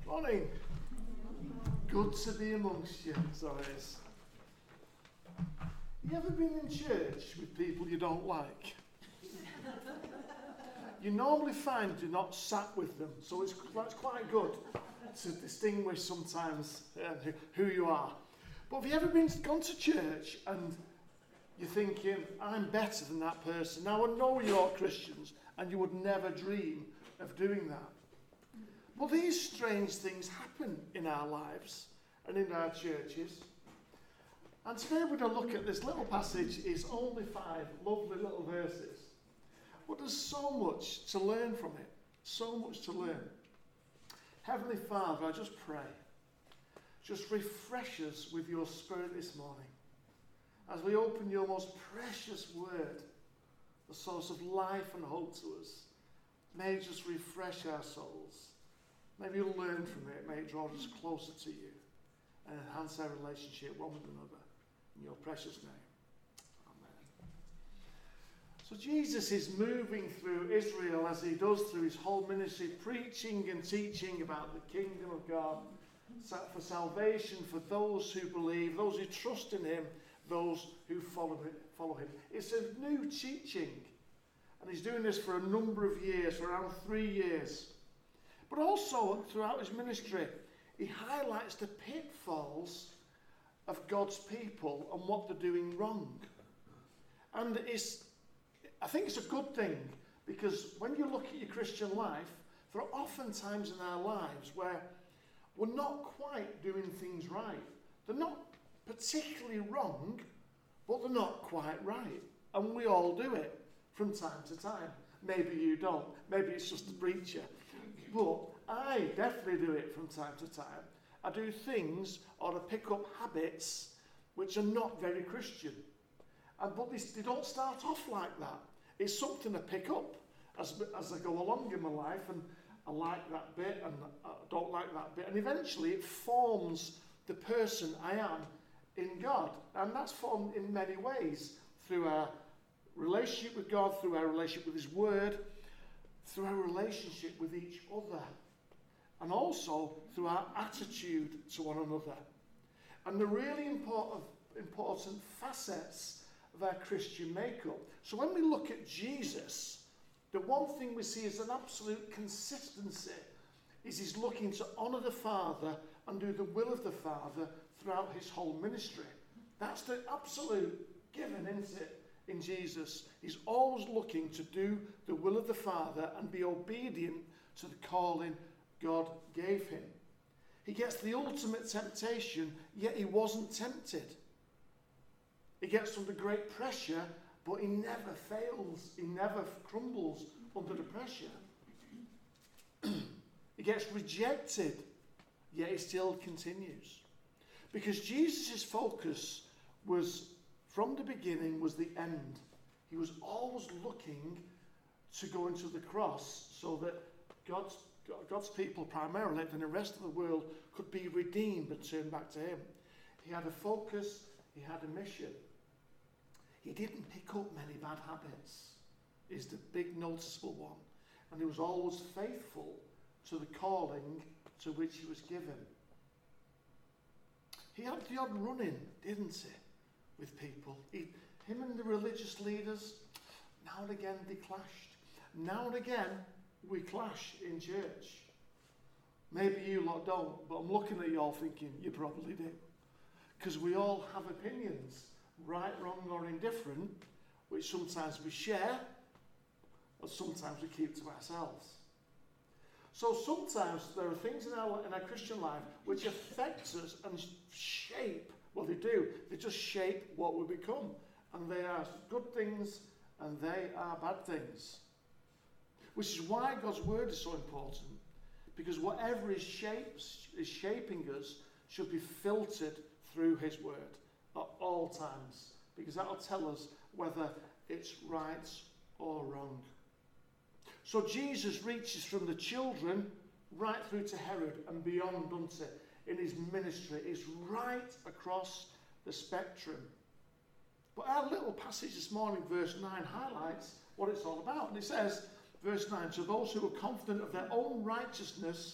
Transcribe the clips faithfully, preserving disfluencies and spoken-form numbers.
Morning. Good to be amongst you, so it is. You ever been in church with people you don't like? You normally find you're not sat with them, so it's, it's quite good to distinguish sometimes uh, who you are. But have you ever been gone to church and you're thinking, I'm better than that person? Now I know you're Christians and you would never dream of doing that. Well, these strange things happen in our lives and in our churches. And today we're going to look at this little passage. It's only five lovely little verses. But there's so much to learn from it. So much to learn. Heavenly Father, I just pray. Just refresh us with your Spirit this morning. As we open your most precious word, the source of life and hope to us, may it just refresh our souls. Maybe you'll learn from it. May it draw us closer to you and enhance our relationship one with another. In your precious name. Amen. So Jesus is moving through Israel as he does through his whole ministry, preaching and teaching about the kingdom of God for salvation for those who believe, those who trust in him, those who follow him. Follow him. It's a new teaching. And he's doing this for a number of years, for around three years. But also, throughout his ministry, he highlights the pitfalls of God's people and what they're doing wrong. And it's, I think it's a good thing, because when you look at your Christian life, there are often times in our lives where we're not quite doing things right. They're not particularly wrong, but they're not quite right. And we all do it from time to time. Maybe you don't. Maybe it's just the preacher. But I definitely do it from time to time. I do things or I pick up habits which are not very Christian. And, but they, they don't start off like that. It's something I pick up as, as I go along in my life, and I like that bit and I don't like that bit. And eventually it forms the person I am in God. And that's formed in many ways, through our relationship with God, through our relationship with his word, through our relationship with each other, and also through our attitude to one another. And the really important, important facets of our Christian makeup. So when we look at Jesus, the one thing we see as an absolute consistency is he's looking to honour the Father and do the will of the Father throughout his whole ministry. That's the absolute given, isn't it, in Jesus? He's always looking to do the will of the Father and be obedient to the calling God gave him. He gets the ultimate temptation, yet he wasn't tempted. He gets under great pressure, but he never fails. He never crumbles under the pressure. He gets rejected, yet he still continues. Because Jesus' focus was, from the beginning, was the end. He was always looking to go into the cross so that God's God's people primarily, and the rest of the world, could be redeemed and turn back to him. He had a focus, he had a mission. He didn't pick up many bad habits, is the big noticeable one. And he was always faithful to the calling to which he was given. He had the odd run-in, didn't he, with people. He, him and the religious leaders, now and again they clashed. Now and again, we clash in church. Maybe you lot don't, but I'm looking at you all thinking you probably do. Because we all have opinions, right, wrong, or indifferent, which sometimes we share, or sometimes we keep to ourselves. So sometimes there are things in our, in our Christian life which affect us and shape what they do. They just shape what we become. And they are good things and they are bad things. Which is why God's word is so important. Because whatever is, shapes, is shaping us should be filtered through his word at all times. Because that will tell us whether it's right or wrong. So Jesus reaches from the children right through to Herod and beyond, doesn't it? In his ministry. It's right across the spectrum. But our little passage this morning, verse nine, highlights what it's all about. And it says, verse nine, to those who are confident of their own righteousness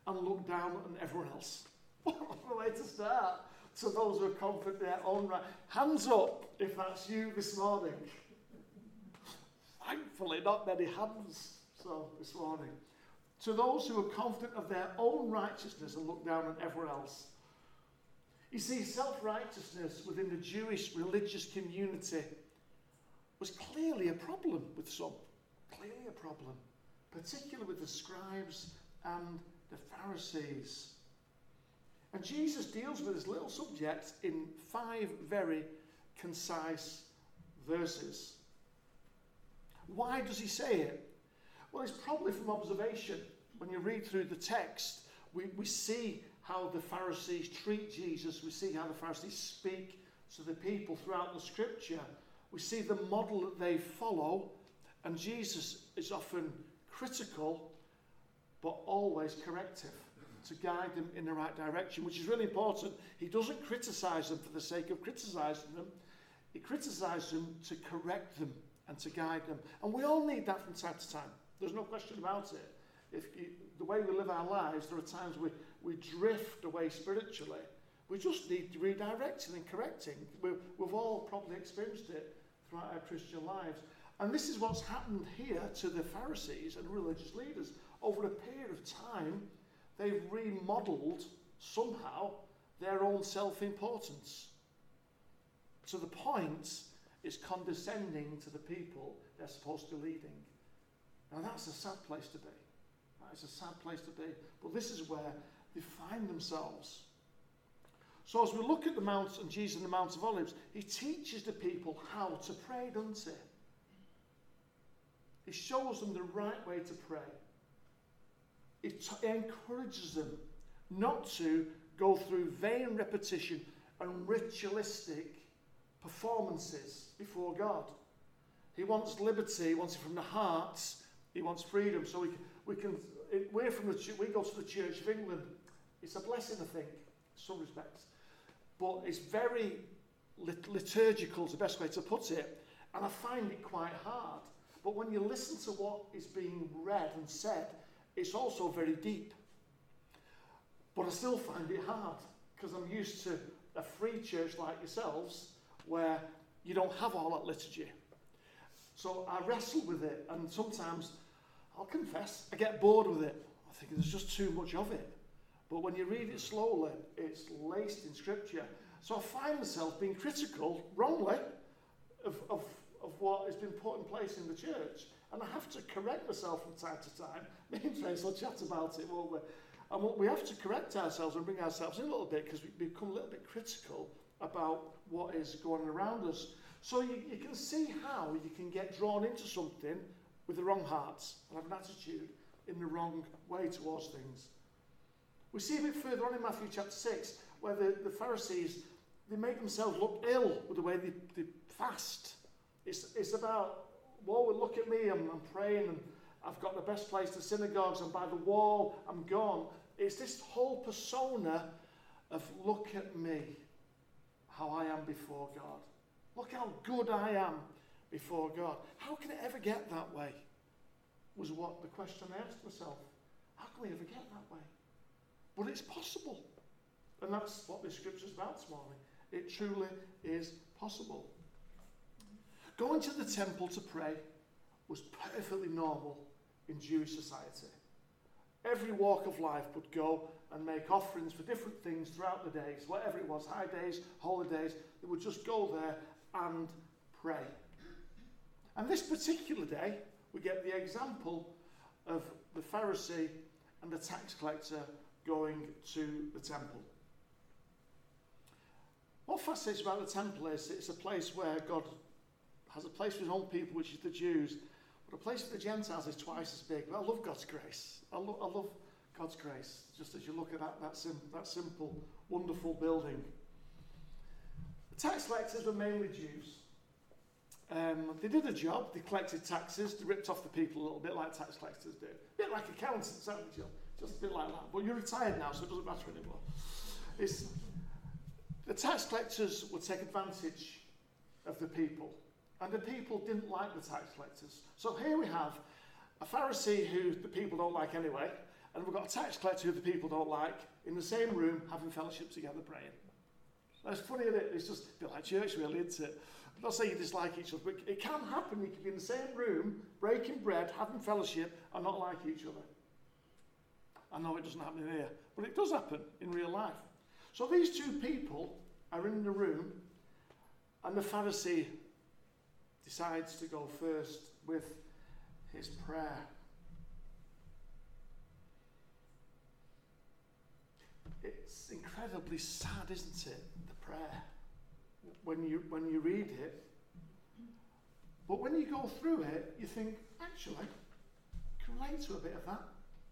and look down on everyone else. What a way to start. To those who are confident in their own right. Hands up if that's you this morning. Thankfully, not many hands so this morning. To those who are confident of their own righteousness and look down on everyone else. You see, self-righteousness within the Jewish religious community was clearly a problem with some. Clearly a problem. Particularly with the scribes and the Pharisees. And Jesus deals with this little subject in five very concise verses. Why does he say it? Well, it's probably from observation. When you read through the text, we, we see how the Pharisees treat Jesus. We see how the Pharisees speak to the people throughout the scripture. We see the model that they follow. And Jesus is often critical, but always corrective, to guide them in the right direction, which is really important. He doesn't criticize them for the sake of criticizing them. He criticizes them to correct them and to guide them. And we all need that from time to time. There's no question about it. If you, the way we live our lives, there are times we, we drift away spiritually. We just need redirecting and correcting. We've, we've all probably experienced it throughout our Christian lives. And this is what's happened here to the Pharisees and religious leaders. Over a period of time, they've remodeled, somehow, their own self-importance. To the point, it's condescending to the people they're supposed to be leading. Now that's a sad place to be. That is a sad place to be. But this is where they find themselves. So as we look at the Mount and Jesus on the Mount of Olives, he teaches the people how to pray, doesn't he? He shows them the right way to pray. It t- encourages them not to go through vain repetition and ritualistic performances before God. He wants liberty. He wants it from the heart. He wants freedom. So we can, we can it, we're from the we go to the Church of England. It's a blessing, I think, in some respects, but it's very lit- liturgical. Is the best way to put it, and I find it quite hard. But when you listen to what is being read and said, it's also very deep. But I still find it hard because I'm used to a free church like yourselves where you don't have all that liturgy. So I wrestle with it, and sometimes, I'll confess, I get bored with it. I think there's just too much of it. But when you read it slowly, it's laced in scripture. So I find myself being critical, wrongly, of, of, of what has been put in place in the church. And I have to correct myself from time to time. Me and Trace will chat about it, won't we? And we have to correct ourselves and bring ourselves in a little bit because we become a little bit critical about what is going around us. So you, you can see how you can get drawn into something with the wrong hearts and have an attitude in the wrong way towards things. We see a bit further on in Matthew chapter six where the, the Pharisees, they make themselves look ill with the way they, they fast. It's, it's about, whoa, look at me, I'm, I'm praying and I've got the best place, the synagogues, and by the wall, I'm gone. It's this whole persona of look at me, how I am before God. Look how good I am before God. How can it ever get that way? Was what the question I asked myself. How can we ever get that way? But it's possible. And that's what this scripture is about this morning. It truly is possible. Going to the temple to pray was perfectly normal in Jewish society. Every walk of life would go and make offerings for different things throughout the days, whatever it was, high days, holidays, they would just go there and pray. And this particular day, we get the example of the Pharisee and the tax collector going to the temple. What fascinates about the temple is it's a place where God has a place for his own people, which is the Jews, but a place for the Gentiles is twice as big. But I love God's grace. I, lo- I love God's grace, just as you look at that, that, sim- that simple, wonderful building. The tax collectors were mainly Jews. Um, they did a job, they collected taxes, they ripped off the people a little bit like tax collectors do. A bit like accountants, aren't they, Jill? Just a bit like that. But you're retired now, so it doesn't matter anymore. It's, the tax collectors would take advantage of the people. And the people didn't like the tax collectors. So here we have a Pharisee who the people don't like anyway, and we've got a tax collector who the people don't like in the same room having fellowship together praying. That's funny, isn't it? It's just a bit like church, really, isn't it? I'm not saying you dislike each other, but it can happen. You can be in the same room, breaking bread, having fellowship, and not like each other. I know it doesn't happen here, but it does happen in real life. So these two people are in the room, and the Pharisee decides to go first with his prayer. It's incredibly sad, isn't it, the prayer, when you when you read it. But when you go through it, you think, actually, I can relate to a bit of that.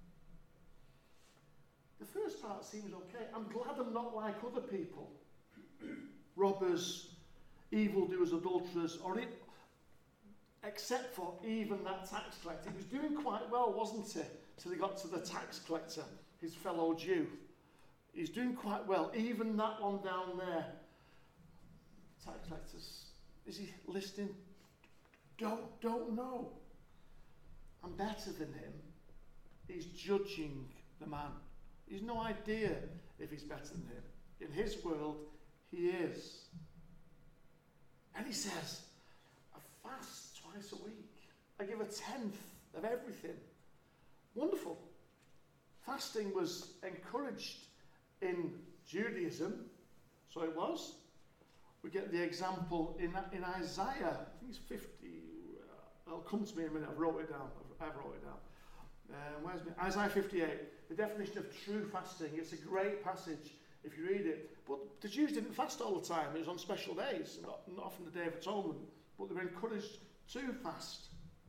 The first part seems okay. I'm glad I'm not like other people. Robbers, evildoers, adulterers, or it, except for even that tax collector. He was doing quite well, wasn't he? Till he got to the tax collector, his fellow Jew. He's doing quite well. Even that one down there. Tax collectors. Is he listening? Don't, don't know. I'm better than him. He's judging the man. He's no idea if he's better than him. In his world, he is. And he says, I fast twice a week. I give a tenth of everything. Wonderful. Fasting was encouraged in Judaism, so it was. We get the example in, in Isaiah, I think it's fifty, uh, it'll come to me in a minute, I've wrote it down, I've, I've wrote it down. Uh, where's me? Isaiah fifty-eight, the definition of true fasting. It's a great passage if you read it. But the Jews didn't fast all the time, it was on special days, not, not often the Day of Atonement, but they were encouraged to fast.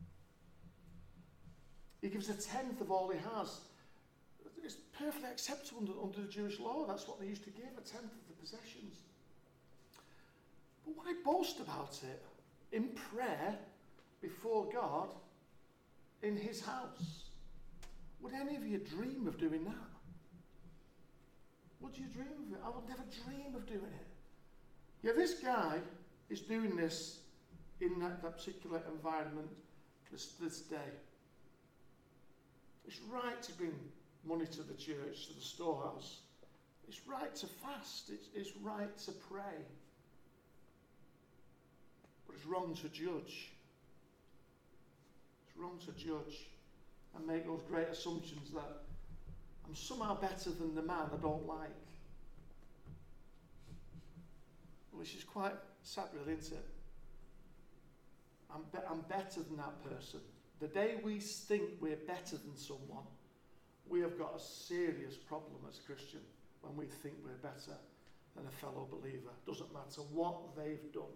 He gives a tenth of all he has. It's perfectly acceptable under, under the Jewish law. That's what they used to give, a tenth of the possessions. But why boast about it in prayer before God in his house? Would any of you dream of doing that? Would you dream of it? I would never dream of doing it. Yeah, this guy is doing this in that, that particular environment this, this day. It's right to bring money to the church, to the storehouse. It's right to fast. It's, it's right to pray. But it's wrong to judge. It's wrong to judge and make those great assumptions that I'm somehow better than the man I don't like. Which is quite sad, really, isn't it? I'm, be- I'm better than that person. The day we think we're better than someone, we have got a serious problem as a Christian when we think we're better than a fellow believer. Doesn't matter what they've done.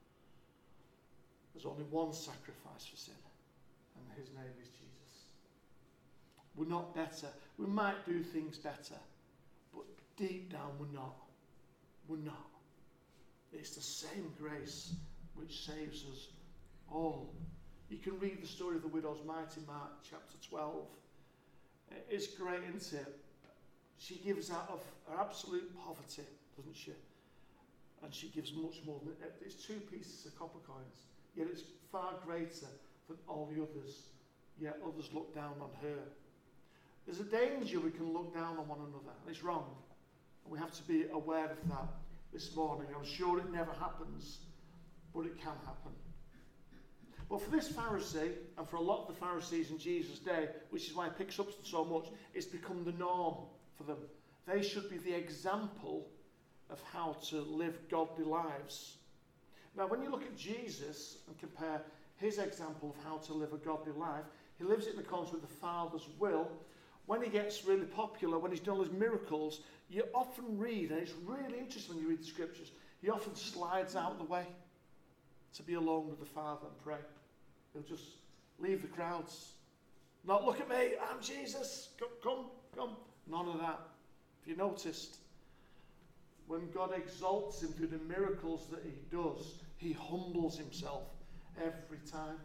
There's only one sacrifice for sin, and his name is Jesus. We're not better. We might do things better, but deep down we're not. We're not. It's the same grace which saves us all. You can read the story of the widow's mite in Mark chapter twelve. It's great, isn't it? She gives out of her absolute poverty, doesn't she? And she gives much more than it. It's two pieces of copper coins, yet it's far greater than all the others. Yet others look down on her. There's a danger we can look down on one another, and it's wrong. And we have to be aware of that this morning. I'm sure it never happens, but it can happen. But for this Pharisee, and for a lot of the Pharisees in Jesus' day, which is why it picks up so much, it's become the norm for them. They should be the example of how to live godly lives. Now, when you look at Jesus and compare his example of how to live a godly life, he lives it in accordance with the Father's will. When he gets really popular, when he's done his miracles, you often read, and it's really interesting when you read the scriptures, he often slides out of the way to be alone with the Father and pray. He'll just leave the crowds. Not look at me, I'm Jesus, come, come, come. None of that. If you noticed, when God exalts him through the miracles that he does, he humbles himself every time.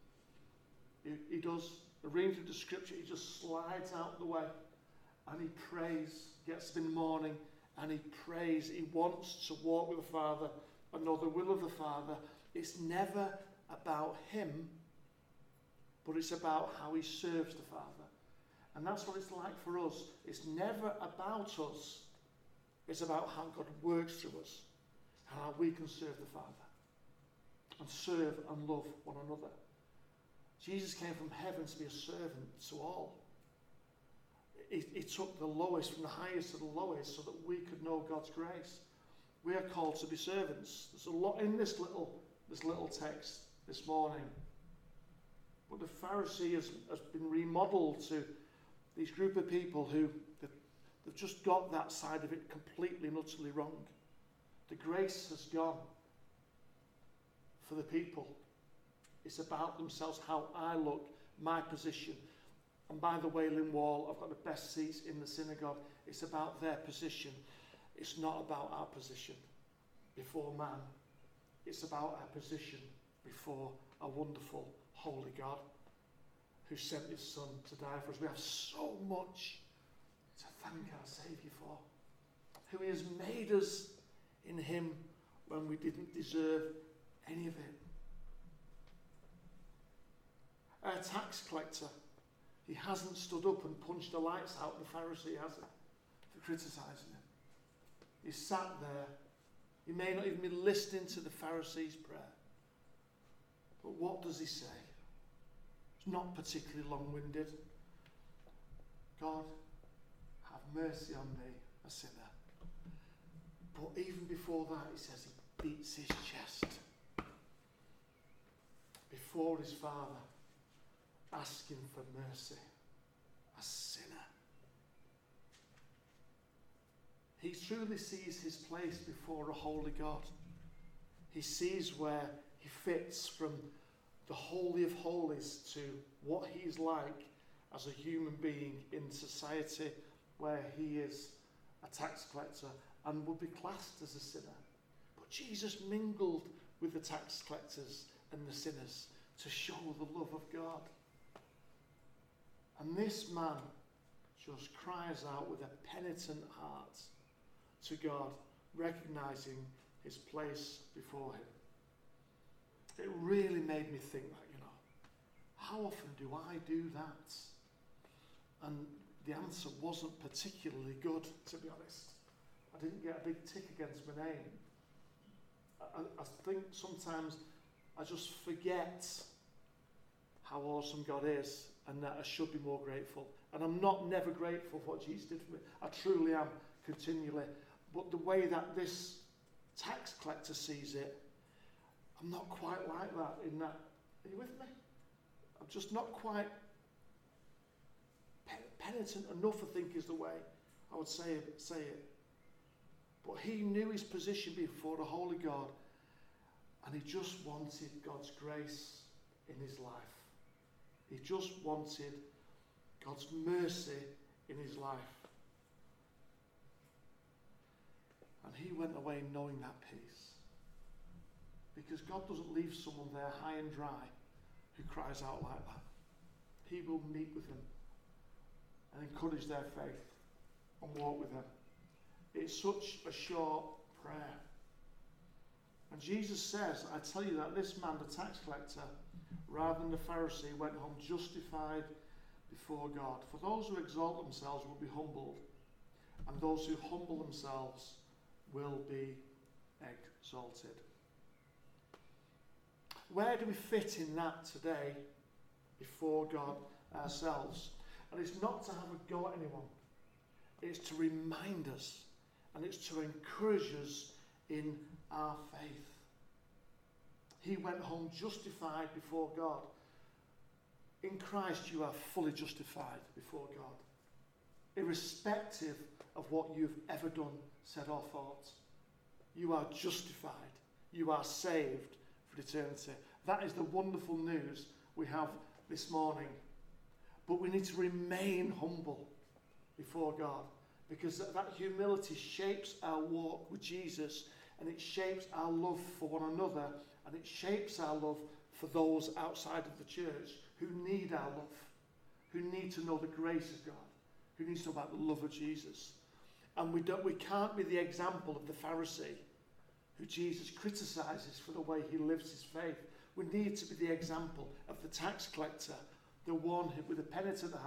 He, he does. Reading through the scripture, he just slides out of the way and he prays, gets up in the morning and he prays. He wants to walk with the Father and know the will of the Father. It's never about him, but it's about how he serves the Father And that's what it's like for us. It's never about us. It's about how God works through us and how we can serve the Father and serve and love one another. Jesus came from heaven to be a servant to all. He, he took the lowest from the highest to the lowest so that we could know God's grace. We are called to be servants. There's a lot in this little, this little text this morning. But the Pharisee has, has been remodeled to these group of people who they've, they've just got that side of it completely and utterly wrong. The grace has gone for the people. It's about themselves, how I look, my position. And by the Wailing Wall, I've got the best seats in the synagogue. It's about their position. It's not about our position before man. It's about our position before a wonderful, holy God who sent his Son to die for us. We have so much to thank our Saviour for. Who he has made us in him when we didn't deserve any of it. A tax collector, he hasn't stood up and punched the lights out the Pharisee, has he? For criticising him. He sat there. He may not even be listening to the Pharisee's prayer. But what does he say? It's not particularly long-winded. God, have mercy on me, a sinner. But even before that, he says he beats his chest before his Father, asking for mercy, a sinner. He truly sees his place before a holy God. He sees where he fits from the Holy of Holies to what he's like as a human being in society where he is a tax collector and would be classed as a sinner. But Jesus mingled with the tax collectors and the sinners to show the love of God. And this man just cries out with a penitent heart to God, recognizing his place before him. It really made me think that, you know, how often do I do that? And the answer wasn't particularly good, to be honest. I didn't get a big tick against my name. I, I think sometimes I just forget how awesome God is and that I should be more grateful. And I'm not never grateful for what Jesus did for me. I truly am, continually. But the way that this tax collector sees it, I'm not quite like that in that. Are you with me? I'm just not quite penitent enough, I think is the way I would say it. Say it. But he knew his position before a holy God, and he just wanted God's grace in his life. He just wanted God's mercy in his life. And he went away knowing that peace. Because God doesn't leave someone there high and dry who cries out like that. He will meet with them and encourage their faith and walk with them. It's such a short prayer. And Jesus says, I tell you that this man, the tax collector, rather than the Pharisee, went home justified before God. For those who exalt themselves will be humbled, and those who humble themselves will be exalted. Where do we fit in that today before God ourselves? And it's not to have a go at anyone. It's to remind us, and it's to encourage us in our faith. He went home justified before God. In Christ you are fully justified before God, irrespective of what you've ever done, said or thought. You are justified. You are saved for eternity. That is the wonderful news we have this morning. But we need to remain humble before God, because that, that humility shapes our walk with Jesus, and it shapes our love for one another, and it shapes our love for those outside of the church who need our love, who need to know the grace of God, who needs to know about the love of Jesus. And we don't, we can't be the example of the Pharisee who Jesus criticizes for the way he lives his faith. We need to be the example of the tax collector, the one who, with a penitent heart,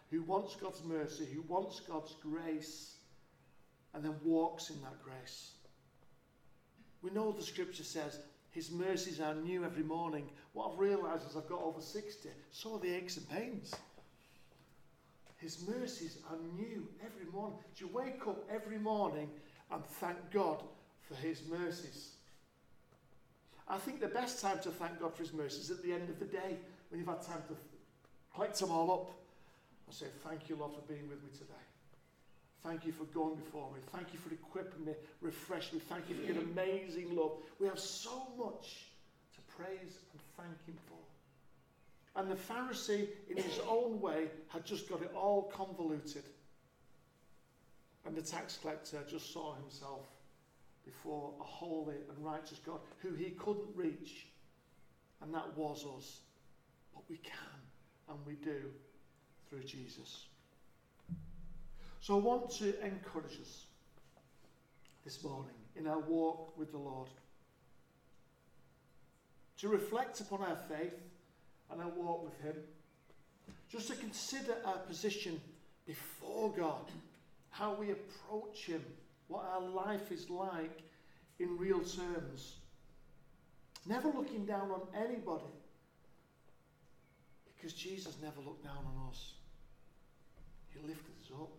who wants God's mercy, who wants God's grace, and then walks in that grace. We know the scripture says his mercies are new every morning. What I've realised as I've got over sixty, so are the aches and pains. His mercies are new every morning. Do you wake up every morning and thank God for his mercies? I think the best time to thank God for his mercies is at the end of the day, when you've had time to collect them all up. I say, thank you, Lord, for being with me today. Thank you for going before me. Thank you for equipping me, refreshing me. Thank you for your amazing love. We have so much to praise and thank him for. And the Pharisee, in his own way, had just got it all convoluted. And the tax collector just saw himself before a holy and righteous God who he couldn't reach. And that was us. But we can, and we do, through Jesus. So I want to encourage us this morning in our walk with the Lord to reflect upon our faith and our walk with him, just to consider our position before God, how we approach him, what our life is like in real terms. Never looking down on anybody, because Jesus never looked down on us. He lifted us up.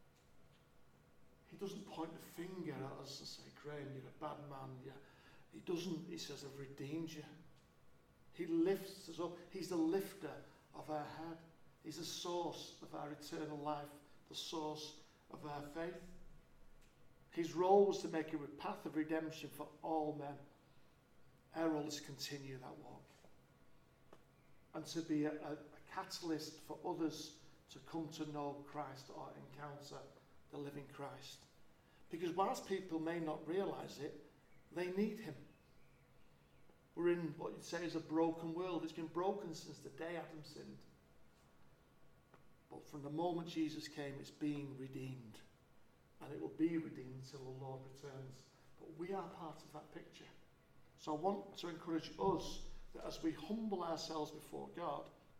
He doesn't point the finger at us and say, Graham, you're a bad man. You're... He doesn't. He says, I've redeemed you. He lifts us up. He's the lifter of our head. He's the source of our eternal life, the source of our faith. His role was to make a path of redemption for all men. Our role is to continue that walk and to be a, a, a catalyst for others to come to know Christ or encounter the living Christ. Because whilst people may not realise it, they need him. We're in what you'd say is a broken world. It's been broken since the day Adam sinned. But from the moment Jesus came, it's being redeemed. And it will be redeemed until the Lord returns. But we are part of that picture. So I want to encourage us that as we humble ourselves before God,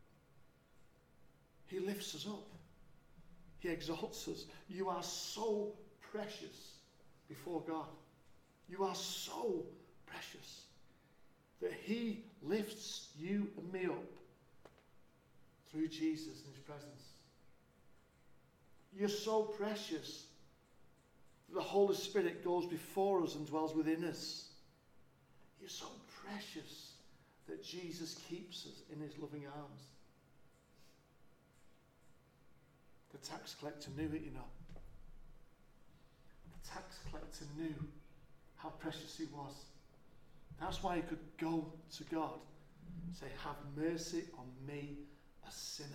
he lifts us up. He exalts us. You are so precious before God. You are so precious that he lifts you and me up through Jesus in his presence. You're so precious that the Holy Spirit goes before us and dwells within us. You're so precious that Jesus keeps us in his loving arms. The tax collector knew it, you know. The tax collector knew how precious he was. That's why he could go to God and say, have mercy on me, a sinner.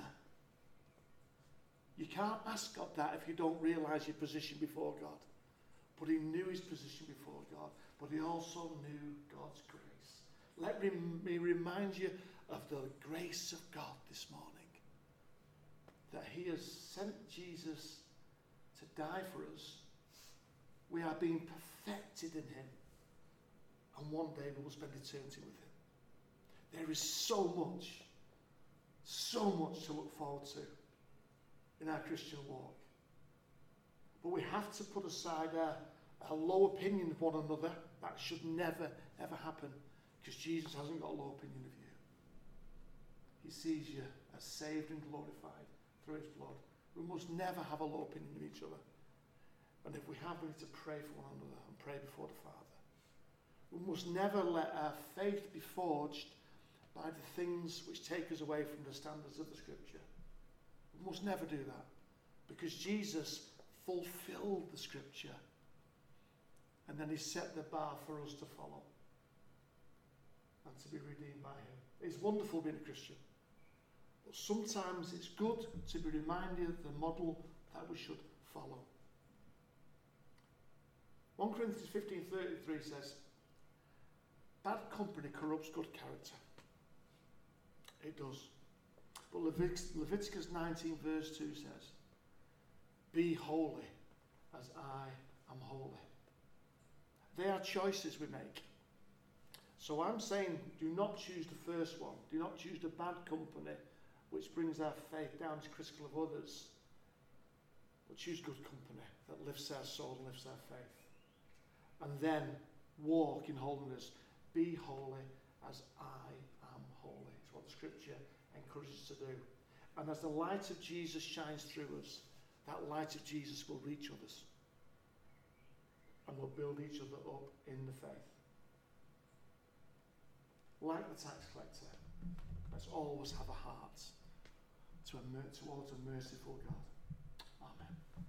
You can't ask God that if you don't realise your position before God. But he knew his position before God, but he also knew God's grace. Let me remind you of the grace of God this morning. That he has sent Jesus to die for us. We are being perfected in him. And one day we will spend eternity with him. There is so much, so much to look forward to in our Christian walk. But we have to put aside our, our low opinion of one another. That should never, ever happen. Because Jesus hasn't got a low opinion of you. He sees you as saved and glorified through his blood. We must never have a low opinion of each other. And if we have, we need to pray for one another and pray before the Father. We must never let our faith be forged by the things which take us away from the standards of the Scripture. We must never do that. Because Jesus fulfilled the Scripture. And then he set the bar for us to follow. And to be redeemed by him. It's wonderful being a Christian. But sometimes it's good to be reminded of the model that we should follow. First Corinthians fifteen thirty-three says, bad company corrupts good character. It does. But Levit- Leviticus nineteen verse two says, be holy as I am holy. They are choices we make. So I'm saying, do not choose the first one. Do not choose the bad company which brings our faith down to critical of others, but choose good company that lifts our soul and lifts our faith. And then walk in holiness. Be holy as I am holy. It's what the scripture encourages us to do. And as the light of Jesus shines through us, that light of Jesus will reach others. And we'll build each other up in the faith. Like the tax collector, let's always have a heart to a, towards a merciful God. Amen.